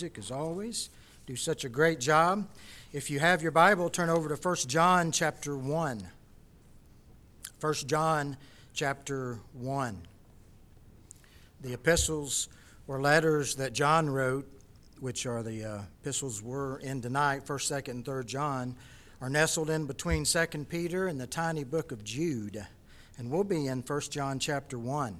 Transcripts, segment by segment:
As always, do such a great job. If you have your Bible, turn over to 1 John chapter 1. 1 John chapter 1. The epistles or letters that John wrote, which are the epistles we're in tonight, 1st, 2nd, and 3rd John, are nestled in between 2nd Peter and the tiny book of Jude. And we'll be in 1 John chapter 1.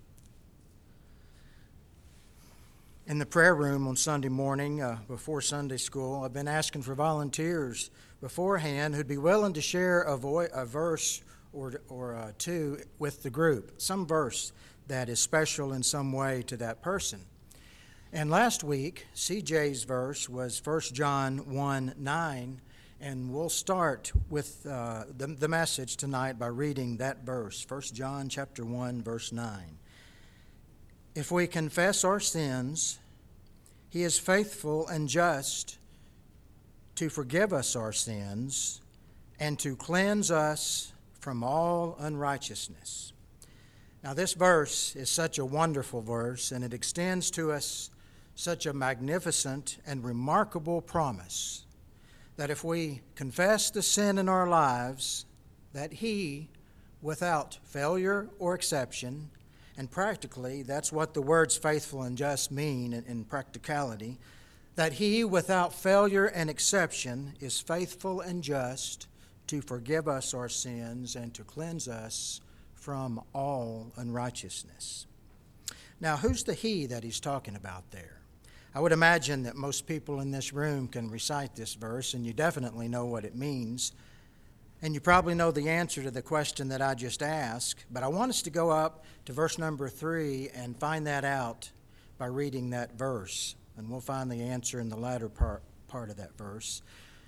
In the prayer room on Sunday morning before Sunday school, I've been asking for volunteers beforehand who'd be willing to share a verse or two with the group, some verse that is special in some way to that person. And last week, CJ's verse was 1 John 1:9, and we'll start with the message tonight by reading that verse, 1 John chapter 1, verse 9. If we confess our sins, He is faithful and just to forgive us our sins and to cleanse us from all unrighteousness. Now, this verse is such a wonderful verse, and it extends to us such a magnificent and remarkable promise that if we confess the sin in our lives, that He, without failure or exception, and practically, that's what the words faithful and just mean in practicality, that He, without failure and exception, is faithful and just to forgive us our sins and to cleanse us from all unrighteousness. Now, who's the He that he's talking about there? I would imagine that most people in this room can recite this verse, and you definitely know what it means. And you probably know the answer to the question that I just asked, but I want us to go up to verse number 3 and find that out by reading that verse. And we'll find the answer in the latter part of that verse.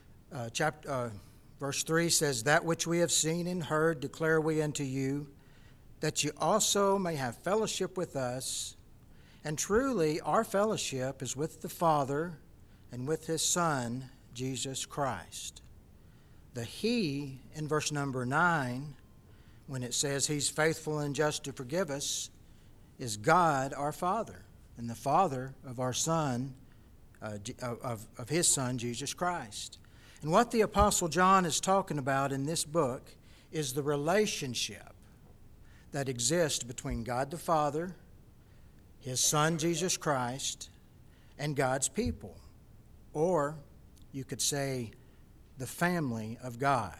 Verse 3 says, "That which we have seen and heard declare we unto you, that you also may have fellowship with us. And truly our fellowship is with the Father and with His Son, Jesus Christ." The He in verse number 9, when it says He's faithful and just to forgive us, is God our Father and the Father of our Son, of His Son, Jesus Christ. And what the Apostle John is talking about in this book is the relationship that exists between God the Father, His Son, Jesus Christ, and God's people. Or you could say the family of God.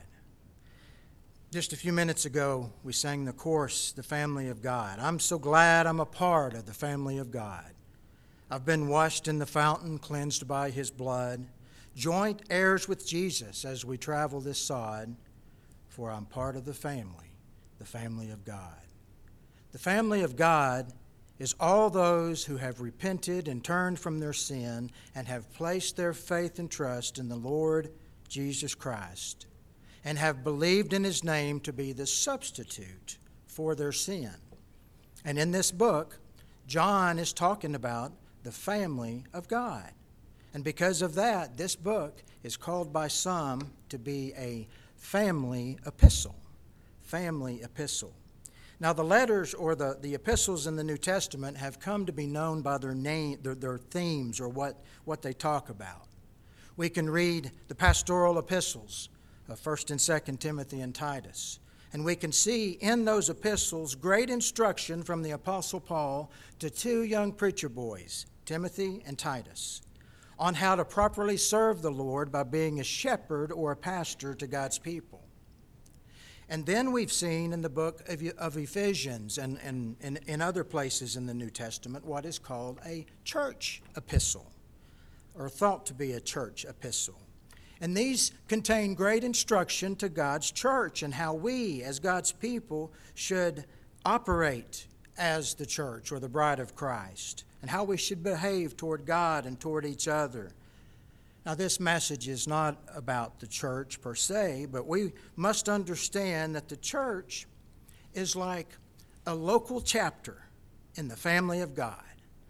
Just a few minutes ago, we sang the chorus, The Family of God. I'm so glad I'm a part of the family of God. I've been washed in the fountain, cleansed by His blood, joint heirs with Jesus as we travel this sod, for I'm part of the family of God. The family of God is all those who have repented and turned from their sin and have placed their faith and trust in the Lord Jesus Christ, and have believed in His name to be the substitute for their sin. And in this book, John is talking about the family of God. And because of that, this book is called by some to be a family epistle. Family epistle. Now, the letters or the epistles in the New Testament have come to be known by their name, their themes, or what they talk about. We can read the pastoral epistles of 1st and 2nd Timothy and Titus. And we can see in those epistles great instruction from the Apostle Paul to two young preacher boys, Timothy and Titus, on how to properly serve the Lord by being a shepherd or a pastor to God's people. And then we've seen in the book of Ephesians and in other places in the New Testament what is called a church epistle, or thought to be a church epistle. And these contain great instruction to God's church and how we, as God's people, should operate as the church or the bride of Christ, and how we should behave toward God and toward each other. Now, this message is not about the church per se, but we must understand that the church is like a local chapter in the family of God.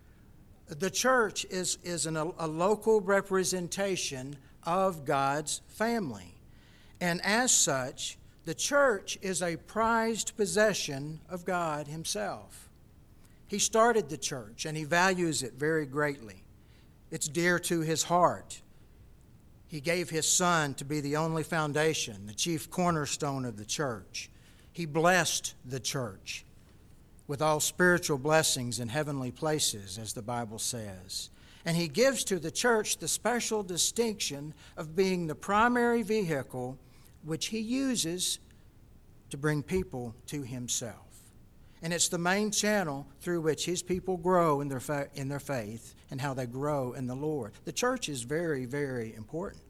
The church is a local representation of God's family. And as such, the church is a prized possession of God Himself. He started the church, and He values it very greatly. It's dear to his heart. He gave his Son to be the only foundation, the chief cornerstone of the church. He blessed the church with all spiritual blessings in heavenly places, as the Bible says. And he gives to the church the special distinction of being the primary vehicle which he uses to bring people to himself. And it's the main channel through which his people grow in their faith and how they grow in the Lord. The church is very, very important.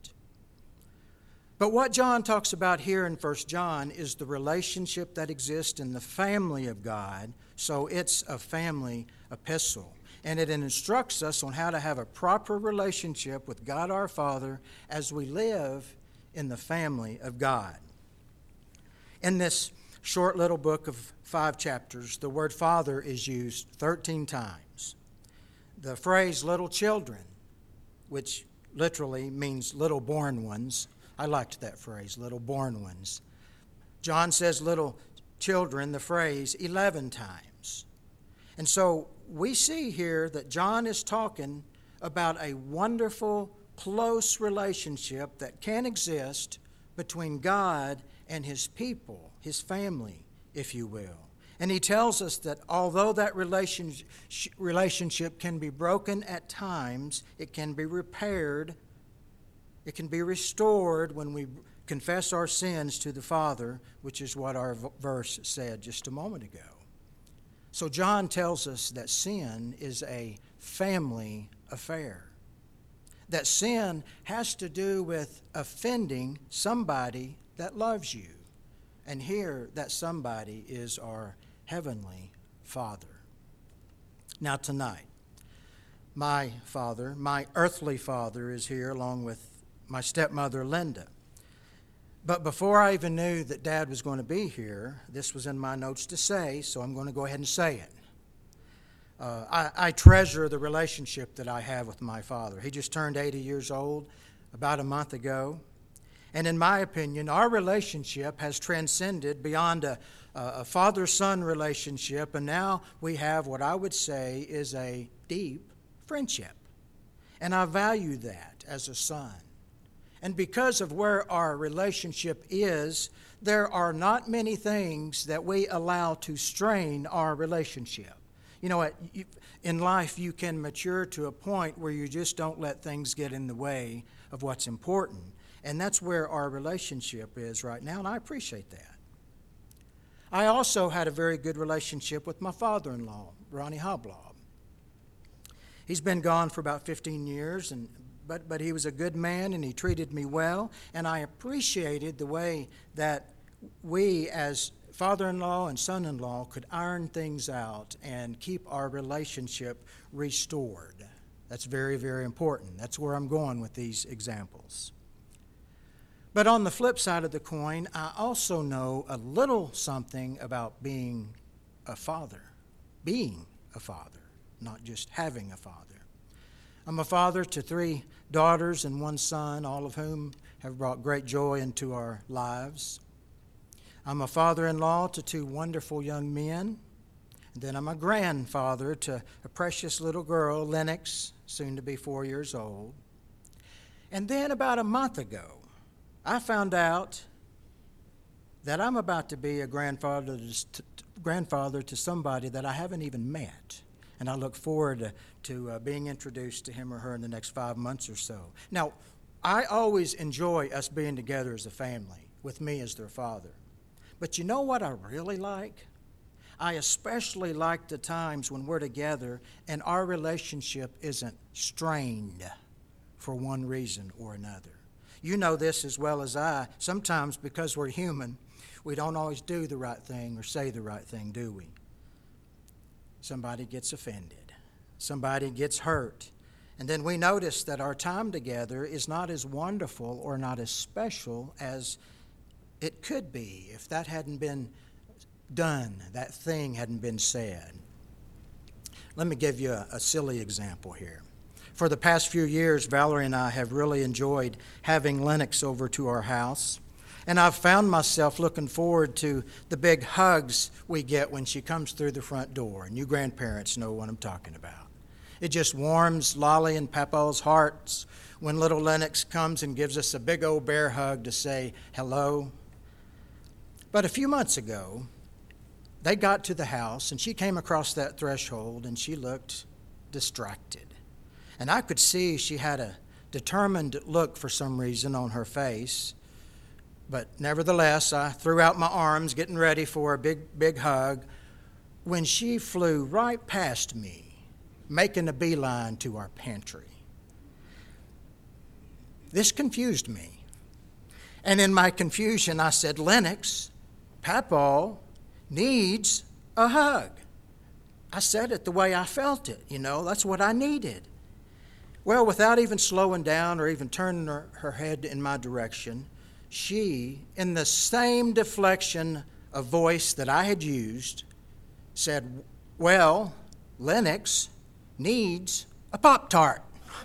But what John talks about here in 1 John is the relationship that exists in the family of God. So it's a family epistle. And it instructs us on how to have a proper relationship with God our Father as we live in the family of God. In this short little book of 5 chapters, the word Father is used 13 times. The phrase little children, which literally means little born ones. I liked that phrase, little born ones. John says little children, the phrase, 11 times. And so we see here that John is talking about a wonderful, close relationship that can exist between God and his people, his family, if you will. And he tells us that although that relationship can be broken at times, it can be repaired, it can be restored when we confess our sins to the Father, which is what our verse said just a moment ago. So John tells us that sin is a family affair. That sin has to do with offending somebody that loves you. And here, that somebody is our Heavenly Father. Now tonight, my father, my earthly father, is here along with my stepmother, Linda. But before I even knew that Dad was going to be here, this was in my notes to say, so I'm going to go ahead and say it. I treasure the relationship that I have with my father. He just turned 80 years old about a month ago. And in my opinion, our relationship has transcended beyond a father-son relationship, and now we have what I would say is a deep friendship. And I value that as a son. And because of where our relationship is, there are not many things that we allow to strain our relationship. You know what? In life, you can mature to a point where you just don't let things get in the way of what's important. And that's where our relationship is right now, and I appreciate that. I also had a very good relationship with my father-in-law, Ronnie Hoblob. He's been gone for about 15 years, but he was a good man, and he treated me well, and I appreciated the way that we as father-in-law and son-in-law could iron things out and keep our relationship restored. That's very, very important. That's where I'm going with these examples. But on the flip side of the coin, I also know a little something about being a father, not just having a father. I'm a father to 3 daughters and 1 son, all of whom have brought great joy into our lives. I'm a father-in-law to 2 wonderful young men. And then I'm a grandfather to a precious little girl, Lennox, soon to be 4 years old. And then about a month ago, I found out that I'm about to be a grandfather to somebody that I haven't even met. And I look forward to being introduced to him or her in the next 5 months or so. Now, I always enjoy us being together as a family, with me as their father. But you know what I really like? I especially like the times when we're together and our relationship isn't strained for one reason or another. You know this as well as I. Sometimes because we're human, we don't always do the right thing or say the right thing, do we? Somebody gets offended. Somebody gets hurt. And then we notice that our time together is not as wonderful or not as special as it could be if that hadn't been done, that thing hadn't been said. Let me give you a silly example here. For the past few years, Valerie and I have really enjoyed having Lennox over to our house. And I've found myself looking forward to the big hugs we get when she comes through the front door. And you grandparents know what I'm talking about. It just warms Lolly and Papa's hearts when little Lennox comes and gives us a big old bear hug to say hello. But a few months ago, they got to the house, and she came across that threshold, and she looked distracted. And I could see she had a determined look for some reason on her face. But nevertheless, I threw out my arms, getting ready for a big hug, when she flew right past me, making a beeline to our pantry. This confused me. And in my confusion, I said, Lennox, Papa needs a hug. I said it the way I felt it, that's what I needed. Well, without even slowing down or even turning her head in my direction, she, in the same deflection of voice that I had used, said, well, Lennox needs a Pop-Tart.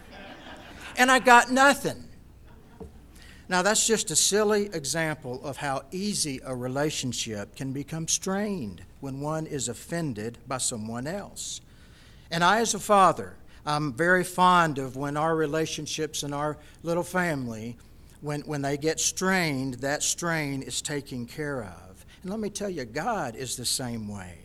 And I got nothing. Now, that's just a silly example of how easy a relationship can become strained when one is offended by someone else. And I, as a father, I'm very fond of when our relationships in our little family, when they get strained, that strain is taken care of. And let me tell you, God is the same way.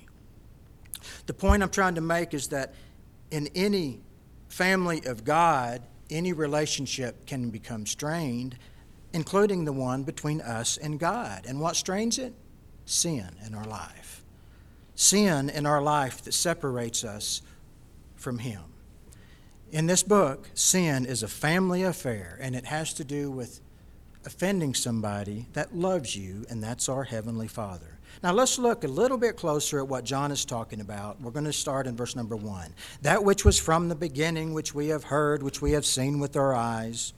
The point I'm trying to make is that in any family of God, any relationship can become strained, including the one between us and God. And what strains it? Sin in our life. Sin in our life that separates us from Him. In this book, sin is a family affair, and it has to do with offending somebody that loves you, and that's our Heavenly Father. Now let's look a little bit closer at what John is talking about. We're going to start in verse number 1. That which was from the beginning, which we have heard, which we have seen with our eyes,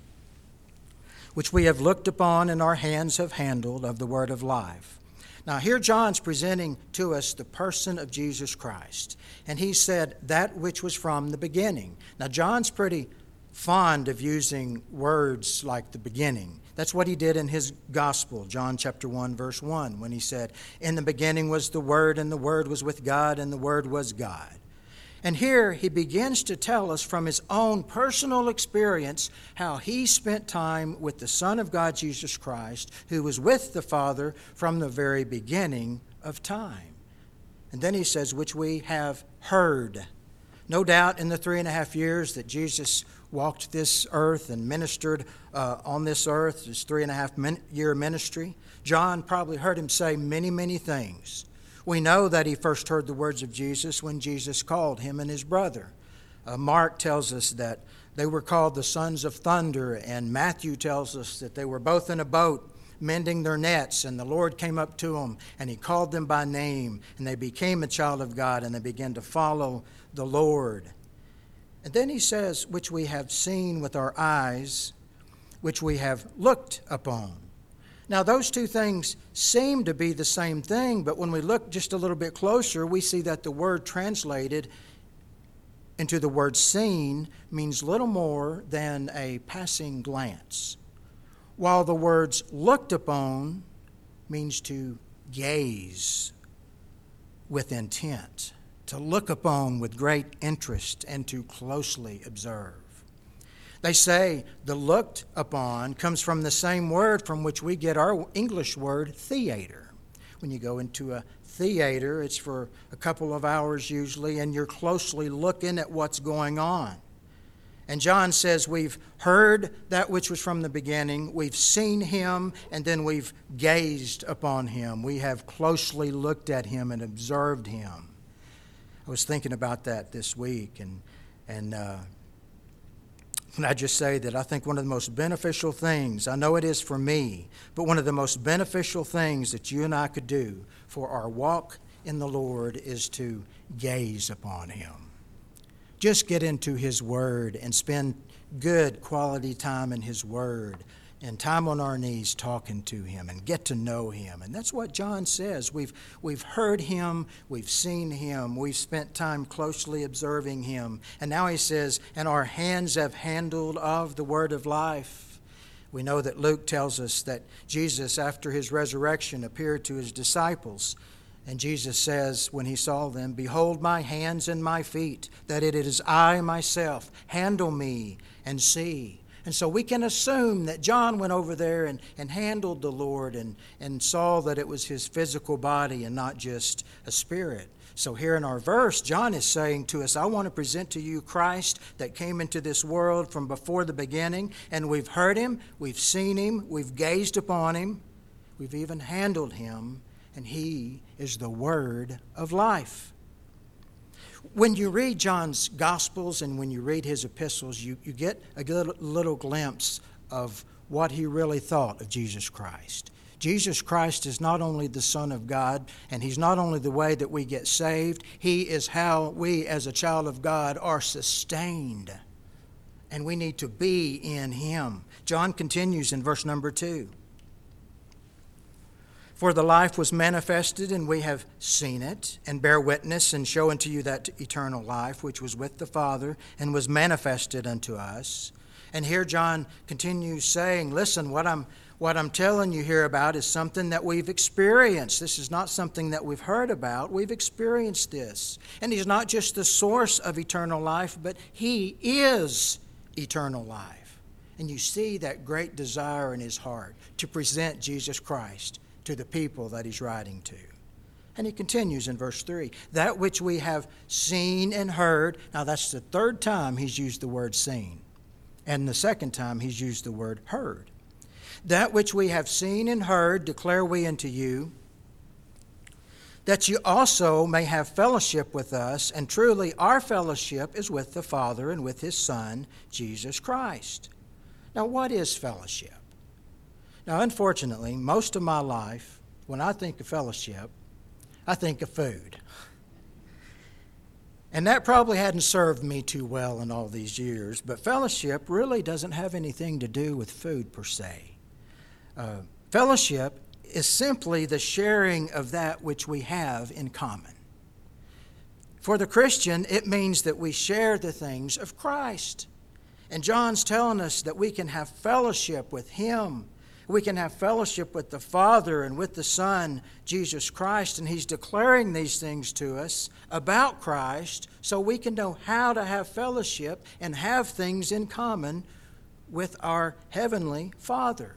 which we have looked upon and our hands have handled of the word of life. Now here John's presenting to us the person of Jesus Christ. And he said that which was from the beginning. Now John's pretty fond of using words like the beginning. That's what he did in his gospel, John chapter 1, verse 1, when he said, in the beginning was the Word, and the Word was with God, and the Word was God. And here he begins to tell us from his own personal experience how he spent time with the Son of God, Jesus Christ, who was with the Father from the very beginning of time. And then he says, which we have heard. No doubt in the 3.5 years that Jesus walked this earth and ministered on this earth, his 3.5-year ministry, John probably heard him say many, many things. We know that he first heard the words of Jesus when Jesus called him and his brother. Mark tells us that they were called the sons of thunder, and Matthew tells us that they were both in a boat mending their nets, and the Lord came up to them, and he called them by name, and they became a child of God, and they began to follow the Lord. And then he says, which we have seen with our eyes, which we have looked upon. Now, those two things seem to be the same thing, but when we look just a little bit closer, we see that the word translated into the word seen means little more than a passing glance, while the words looked upon means to gaze with intent, to look upon with great interest, and to closely observe. They say the looked upon comes from the same word from which we get our English word theater. When you go into a theater, it's for a couple of hours usually, and you're closely looking at what's going on. And John says we've heard that which was from the beginning, we've seen him, and then we've gazed upon him. We have closely looked at him and observed him. I was thinking about that this week, and I just say that I think one of the most beneficial things, I know it is for me, but one of the most beneficial things that you and I could do for our walk in the Lord is to gaze upon him. Just get into his word and spend good quality time in his word and time on our knees talking to him and get to know him. And that's what John says. We've heard him, we've seen him, we've spent time closely observing him. And now he says, and our hands have handled of the word of life. We know that Luke tells us that Jesus, after his resurrection, appeared to his disciples And Jesus says when he saw them, "Behold my hands and my feet, that it is I myself. Handle me and see." And so we can assume that John went over there and handled the Lord and saw that it was his physical body and not just a spirit. So here in our verse, John is saying to us, I want to present to you Christ that came into this world from before the beginning, and we've heard him, we've seen him, we've gazed upon him, we've even handled him, and he is the Word of life. When you read John's Gospels and when you read his epistles, you get a little glimpse of what he really thought of Jesus Christ. Jesus Christ is not only the Son of God, and he's not only the way that we get saved, he is how we as a child of God are sustained. And we need to be in him. John continues in verse number 2. For the life was manifested, and we have seen it, and bear witness, and show unto you that eternal life, which was with the Father, and was manifested unto us. And here John continues saying, listen, what I'm telling you here about is something that we've experienced. This is not something that we've heard about. We've experienced this. And he's not just the source of eternal life, but he is eternal life. And you see that great desire in his heart to present Jesus Christ to the people that he's writing to. And he continues in verse 3, that which we have seen and heard. Now that's the third time he's used the word seen. And the second time he's used the word heard. That which we have seen and heard declare we unto you, that you also may have fellowship with us. And truly our fellowship is with the Father and with his Son, Jesus Christ. Now what is fellowship? Now, unfortunately, most of my life, when I think of fellowship, I think of food. And that probably hadn't served me too well in all these years, but fellowship really doesn't have anything to do with food per se. Fellowship is simply the sharing of that which we have in common. For the Christian, it means that we share the things of Christ. And John's telling us that we can have fellowship with him. We can have fellowship with the Father and with the Son, Jesus Christ, and he's declaring these things to us about Christ so we can know how to have fellowship and have things in common with our Heavenly Father.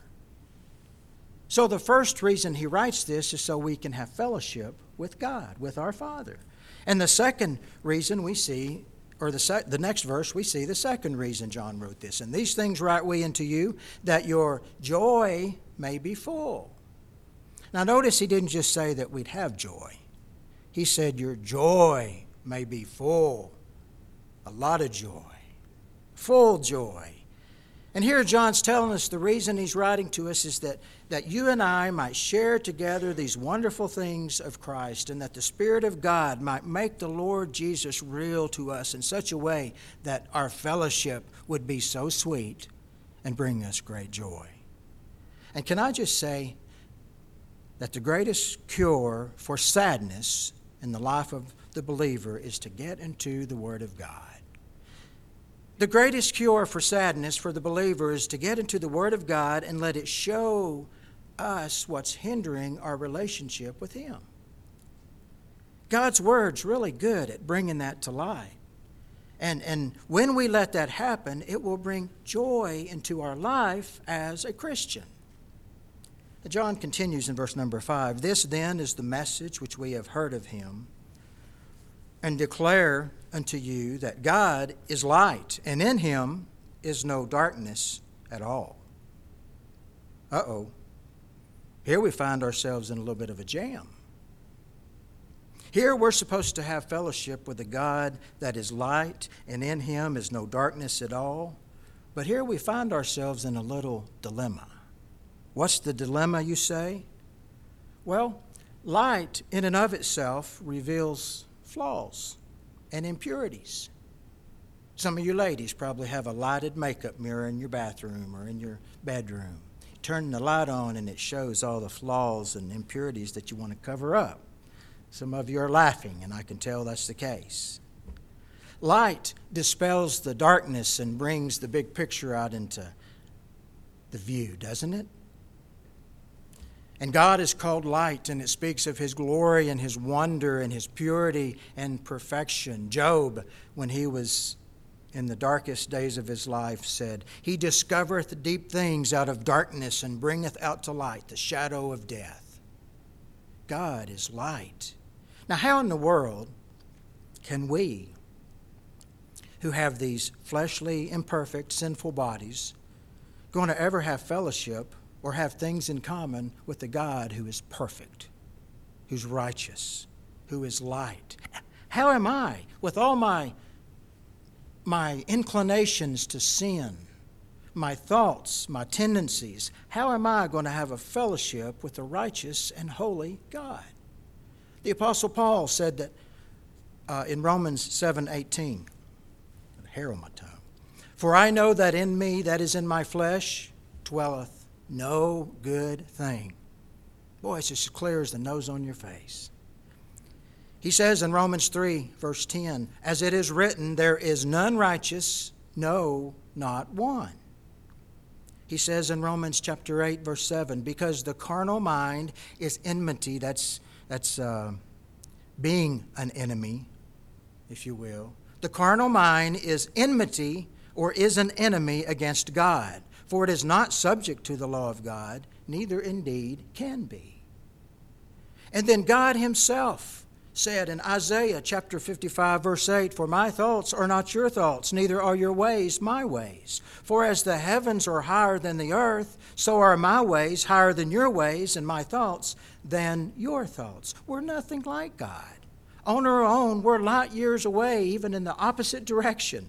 So the first reason he writes this is so we can have fellowship with God, with our Father. And the second reason we see, or the next verse, we see the second reason John wrote this. And these things write we unto you, that your joy may be full. Now notice he didn't just say that we'd have joy. He said your joy may be full. A lot of joy. Full joy. And here John's telling us the reason he's writing to us is that you and I might share together these wonderful things of Christ, and that the Spirit of God might make the Lord Jesus real to us in such a way that our fellowship would be so sweet and bring us great joy. And can I just say that the greatest cure for sadness in the life of the believer is to get into the Word of God. The greatest cure for sadness for the believer is to get into the Word of God and let it show us what's hindering our relationship with him. God's Word's really good at bringing that to light. And when we let that happen, it will bring joy into our life as a Christian. John continues in verse number 5. This then is the message which we have heard of him, and declare unto you that God is light, and in him is no darkness at all. Here we find ourselves in a little bit of a jam. Here we're supposed to have fellowship with a God that is light, and in him is no darkness at all. But here we find ourselves in a little dilemma. What's the dilemma, you say? Well, light in and of itself reveals flaws and impurities. Some of you ladies probably have a lighted makeup mirror in your bathroom or in your bedroom. You turn the light on and it shows all the flaws and impurities that you want to cover up. Some of you are laughing, and I can tell that's the case. Light dispels the darkness and brings the big picture out into the view, doesn't it? And God is called light, and it speaks of his glory and his wonder and his purity and perfection. Job, when he was in the darkest days of his life, said, "He discovereth deep things out of darkness and bringeth out to light the shadow of death." God is light. Now, how in the world can we, who have these fleshly, imperfect, sinful bodies, going to ever have fellowship or have things in common with the God who is perfect, who's righteous, who is light? How am I, with all my inclinations to sin, my thoughts, my tendencies, how am I going to have a fellowship with the righteous and holy God? The Apostle Paul said that in Romans 7:18, hair on my tongue, "For I know that in me, that is in my flesh, dwelleth no good thing." Boy, it's just as clear as the nose on your face. He says in Romans 3, verse 10, "As it is written, there is none righteous, no, not one." He says in Romans chapter 8, verse 7, "Because the carnal mind is enmity," that's being an enemy, if you will. "The carnal mind is enmity," or is an enemy against God. "For it is not subject to the law of God, neither indeed can be." And then God himself said in Isaiah chapter 55, verse 8, "For my thoughts are not your thoughts, neither are your ways my ways. For as the heavens are higher than the earth, so are my ways higher than your ways, and my thoughts than your thoughts." We're nothing like God. On our own, we're light years away, even in the opposite direction.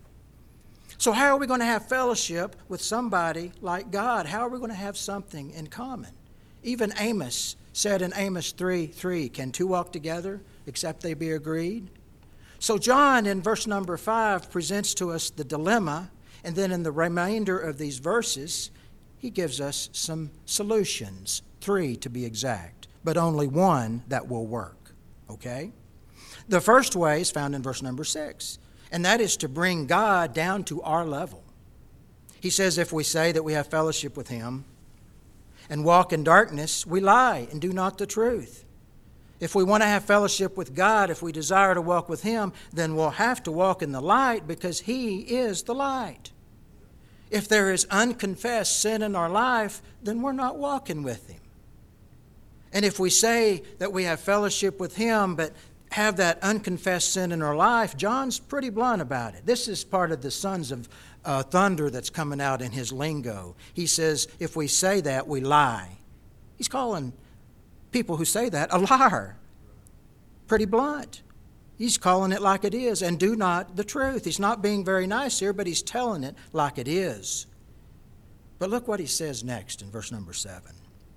So how are we going to have fellowship with somebody like God? How are we going to have something in common? Even Amos said in Amos 3:3, "Can two walk together except they be agreed?" So John in verse number 5 presents to us the dilemma, and then in the remainder of these verses, he gives us some solutions, 3 to be exact, but only one that will work, okay? The first way is found in verse number 6, and that is to bring God down to our level. He says if we say that we have fellowship with him and walk in darkness, we lie and do not the truth. If we want to have fellowship with God, if we desire to walk with him, then we'll have to walk in the light because he is the light. If there is unconfessed sin in our life, then we're not walking with him. And if we say that we have fellowship with him, but have that unconfessed sin in our life, John's pretty blunt about it. This is part of the sons of thunder that's coming out in his lingo. He says, if we say that, we lie. He's calling people who say that a liar. Pretty blunt. He's calling it like it is and do not the truth. He's not being very nice here, but he's telling it like it is. But look what he says next in verse number 7.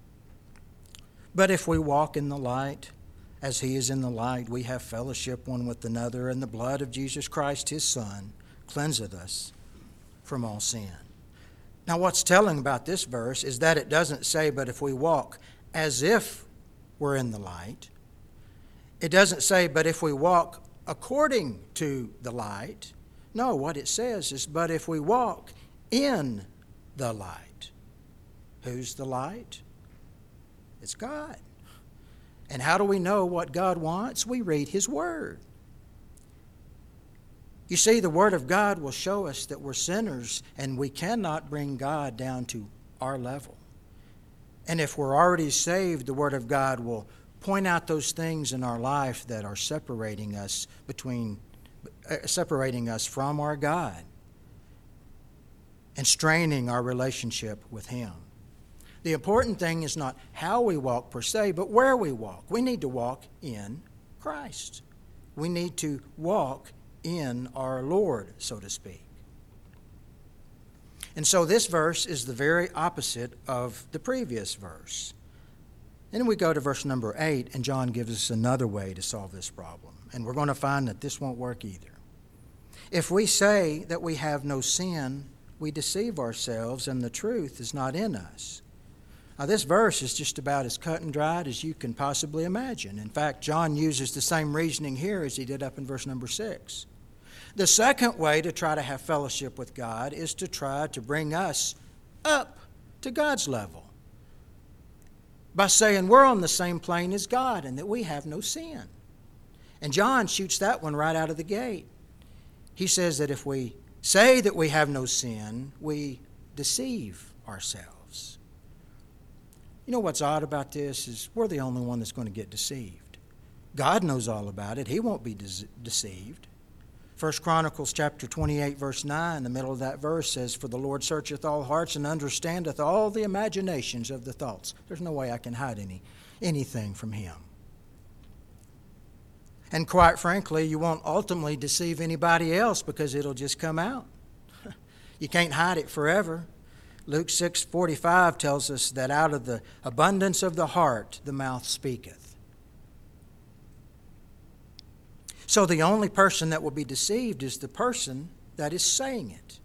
"But if we walk in the light, as he is in the light, we have fellowship one with another, and the blood of Jesus Christ, his Son, cleanseth us from all sin." Now, what's telling about this verse is that it doesn't say, but if we walk as if we're in the light. It doesn't say, but if we walk according to the light. No, what it says is, but if we walk in the light. Who's the light? It's God. And how do we know what God wants? We read his word. You see, the word of God will show us that we're sinners and we cannot bring God down to our level. And if we're already saved, the word of God will point out those things in our life that are separating us from our God and straining our relationship with him. The important thing is not how we walk per se, but where we walk. We need to walk in Christ. We need to walk in our Lord, so to speak. And so this verse is the very opposite of the previous verse. And then we go to verse number 8, and John gives us another way to solve this problem. And we're going to find that this won't work either. "If we say that we have no sin, we deceive ourselves, and the truth is not in us." Now, this verse is just about as cut and dried as you can possibly imagine. In fact, John uses the same reasoning here as he did up in verse number 6. The second way to try to have fellowship with God is to try to bring us up to God's level. by saying we're on the same plane as God and that we have no sin. And John shoots that one right out of the gate. He says that if we say that we have no sin, we deceive ourselves. You know what's odd about this is we're the only one that's going to get deceived. God knows all about it. He won't be deceived. 1 Chronicles chapter 28, verse 9, the middle of that verse says, "For the Lord searcheth all hearts and understandeth all the imaginations of the thoughts." There's no way I can hide anything from Him. And quite frankly, you won't ultimately deceive anybody else because it'll just come out. You can't hide it forever. Luke 6:45 tells us that out of the abundance of the heart the mouth speaketh. So the only person that will be deceived is the person that is saying it.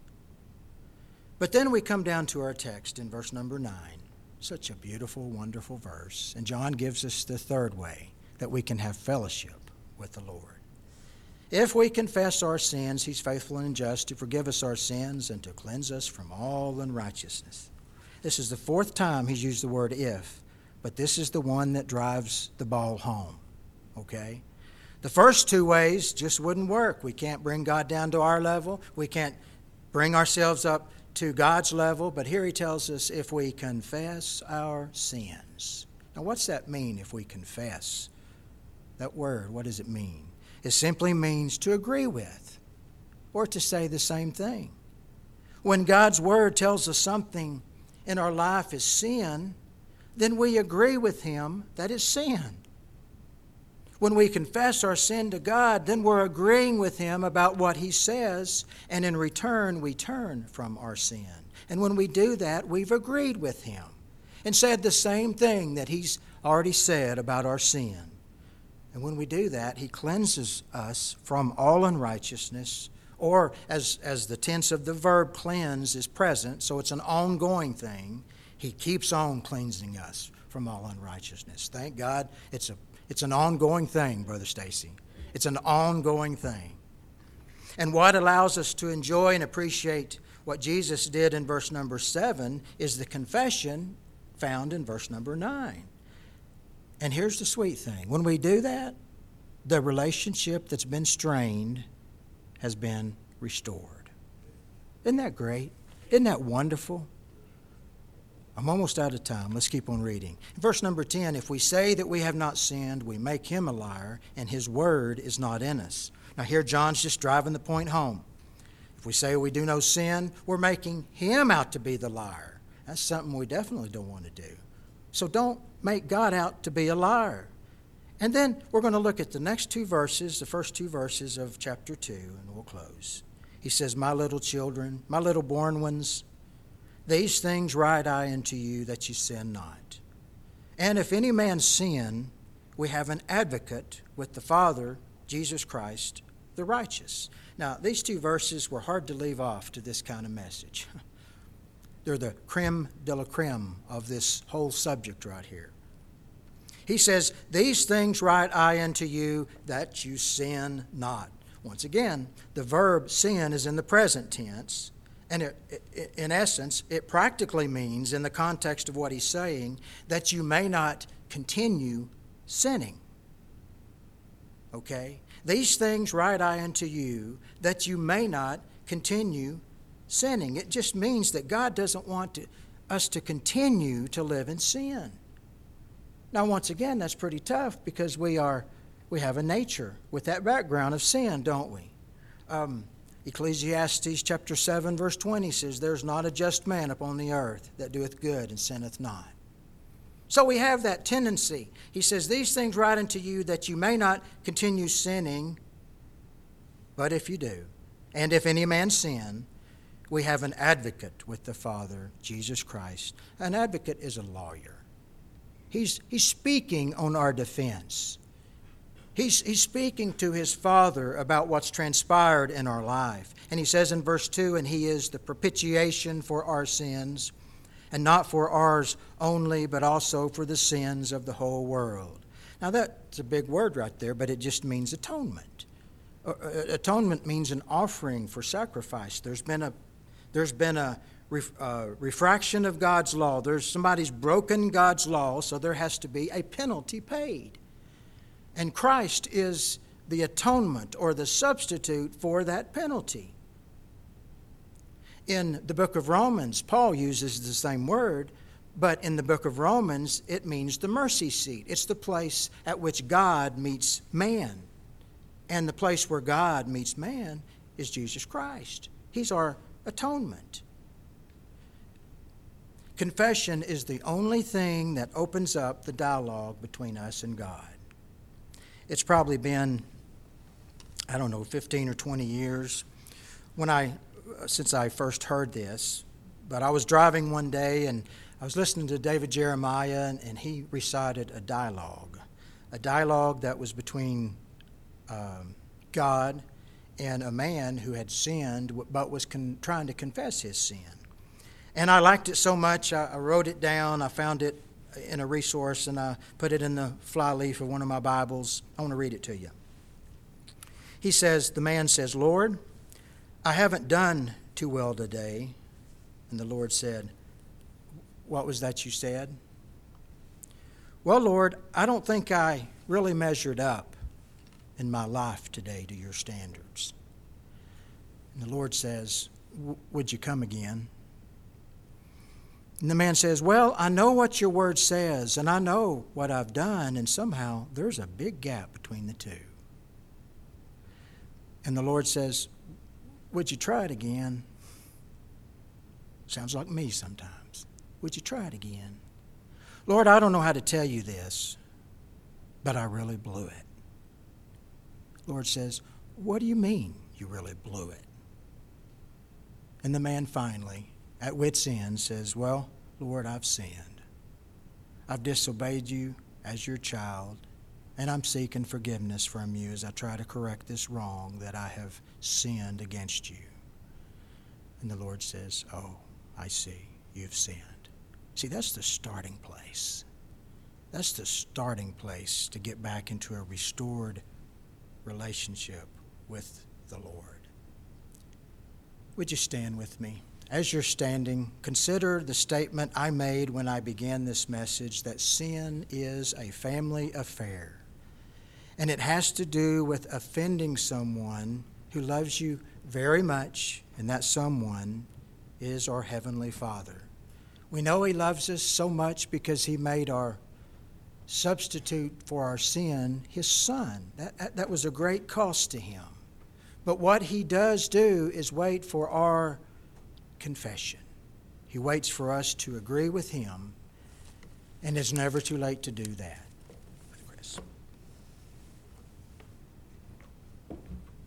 But then we come down to our text in verse number 9. Such a beautiful, wonderful verse. And John gives us the third way that we can have fellowship with the Lord. If we confess our sins, He's faithful and just to forgive us our sins and to cleanse us from all unrighteousness. This is the fourth time He's used the word if, but this is the one that drives the ball home. Okay? The first two ways just wouldn't work. We can't bring God down to our level. We can't bring ourselves up to God's level. But here He tells us if we confess our sins. Now what's that mean, if we confess? That word, what does it mean? It simply means to agree with or to say the same thing. When God's Word tells us something in our life is sin, then we agree with Him that it's sin. When we confess our sin to God, then we're agreeing with Him about what He says, and in return we turn from our sin. And when we do that, we've agreed with Him and said the same thing that He's already said about our sin. And when we do that, He cleanses us from all unrighteousness, or as the tense of the verb cleanse is present, so it's an ongoing thing. He keeps on cleansing us from all unrighteousness. Thank God it's an ongoing thing, Brother Stacy. It's an ongoing thing. And what allows us to enjoy and appreciate what Jesus did in verse number 7 is the confession found in verse number 9. And here's the sweet thing. When we do that, the relationship that's been strained has been restored. Isn't that great? Isn't that wonderful? I'm almost out of time. Let's keep on reading. Verse number 10, if we say that we have not sinned, we make Him a liar, and His word is not in us. Now here John's just driving the point home. If we say we do no sin, we're making Him out to be the liar. That's something we definitely don't want to do. So don't make God out to be a liar. And then we're going to look at the next two verses, the first two verses of chapter 2, and we'll close. He says, "My little children, my little born ones, these things write I unto you, that you sin not. And if any man sin, we have an advocate with the Father, Jesus Christ, the righteous." Now, these two verses were hard to leave off to this kind of message. They're the creme de la creme of this whole subject right here. He says, "These things write I unto you, that you sin not." Once again, the verb sin is in the present tense. And in essence, it practically means, in the context of what he's saying, that you may not continue sinning. Okay? "These things write I unto you, that you may not continue sinning." It just means that God doesn't want us to continue to live in sin. Now, once again, that's pretty tough because we have a nature with that background of sin, don't we? Ecclesiastes chapter 7, verse 20 says, "There's not a just man upon the earth that doeth good and sinneth not." So we have that tendency. He says, "These things write unto you, that you may not continue sinning. But if you do, and if any man sin, we have an advocate with the Father, Jesus Christ." An advocate is a lawyer. He's speaking on our defense. He's speaking to His Father about what's transpired in our life. And He says in verse 2, "And He is the propitiation for our sins, and not for ours only, but also for the sins of the whole world." Now that's a big word right there, but it just means atonement. Atonement means an offering for sacrifice. There's been a refraction of God's law. Somebody's broken God's law, so there has to be a penalty paid. And Christ is the atonement or the substitute for that penalty. In the book of Romans, Paul uses the same word, but in the book of Romans, it means the mercy seat. It's the place at which God meets man. And the place where God meets man is Jesus Christ. He's our atonement. Confession is the only thing that opens up the dialogue between us and God. It's probably been, 15 or 20 years since I first heard this. But I was driving one day and I was listening to David Jeremiah, and he recited a dialogue that was between God and a man who had sinned but was trying to confess his sin. And I liked it so much, I wrote it down. I found it in a resource, and I put it in the flyleaf of one of my Bibles. I want to read it to you. The man says, "Lord, I haven't done too well today." And the Lord said, "What was that you said?" "Well, Lord, I don't think I really measured up in my life today to your standards." And the Lord says, "Would you come again?" And the man says, "Well, I know what your word says, and I know what I've done, and somehow there's a big gap between the two." And the Lord says, "Would you try it again?" Sounds like me sometimes. "Would you try it again?" "Lord, I don't know how to tell you this, but I really blew it." Lord says, "What do you mean you really blew it?" And the man finally, at wit's end, says, "Well, Lord, I've sinned. I've disobeyed you as your child, and I'm seeking forgiveness from you as I try to correct this wrong that I have sinned against you." And the Lord says, "Oh, I see, you've sinned." See, that's the starting place. That's the starting place to get back into a restored relationship with the Lord. Would you stand with me? As you're standing, consider the statement I made when I began this message that sin is a family affair. And it has to do with offending someone who loves you very much, and that someone is our Heavenly Father. We know He loves us so much because He made our substitute for our sin His Son. That was a great cost to Him. But what He does do is wait for our confession. He waits for us to agree with Him, and it's never too late to do that.